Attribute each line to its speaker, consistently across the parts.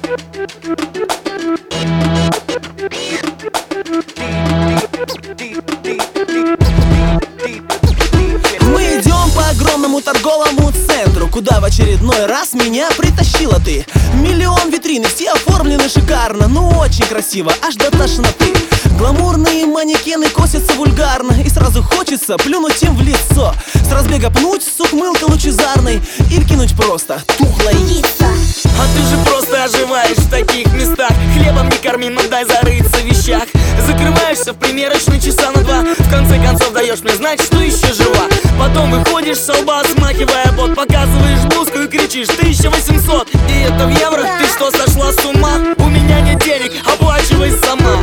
Speaker 1: Мы идем по огромному торговому центру, куда в очередной раз меня притащила ты. Миллион витрин, все оформлены шикарно, ну очень красиво, аж до тошноты. Гламурные манекены косятся вульгарно, и сразу хочется плюнуть им в лицо. С разбега пнуть с ухмылкой лучезарной или кинуть просто тухлое яйцо.
Speaker 2: А ты же просто оживаешь в таких местах. Хлебом не корми, но дай зарыться в вещах. Закрываешься в примерочной часа на 2. В конце концов даешь мне знать, что еще жива. Потом выходишь со лба, смахивая пот. Показываешь блузку и кричишь 1800. И это в евро? Ты что, сошла с ума? У меня нет денег, оплачивай сама.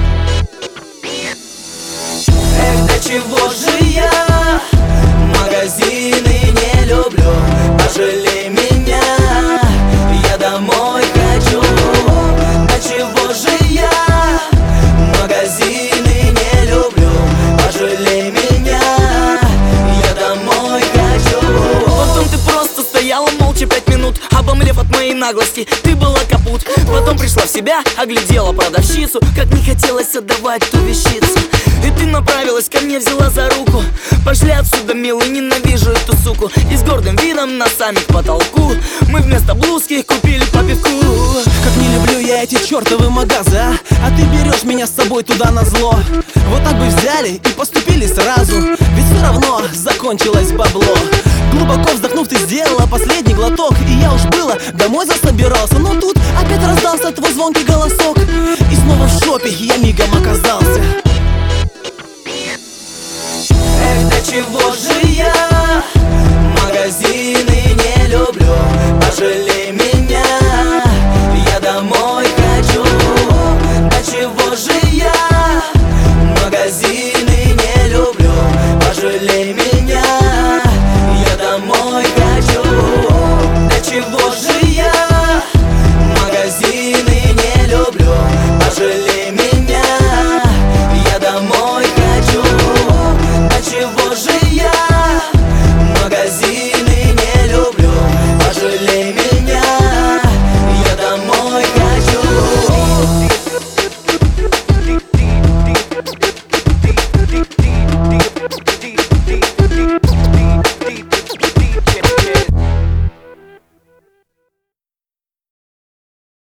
Speaker 1: Эх, до чего же я магазины не люблю? Пожалей меня, я домой хочу. До чего же я магазины не люблю? Пожалей меня, я домой хочу.
Speaker 2: Потом ты просто стояла молча 5 минут, обомлев от моей наглости, ты была капут. Потом пришла в себя, оглядела продавщицу, как не хотелось отдавать ту вещицу. И ты направилась ко мне, взяла за руку. Пошли отсюда, милый, ненавижу эту суку. И с гордым видом носами к потолку мы вместо блузки купили по пивку.
Speaker 1: Как не люблю я эти чертовы магазы, а ты берешь меня с собой туда назло. Вот так бы взяли и поступили сразу, ведь все равно закончилось бабло. Глубоко вздохнув, ты сделала последний глоток, и я уж было домой засобирался, но тут опять раздался твой звонкий голосок, и снова в шопе я мигом оказался. Эх, до чего же я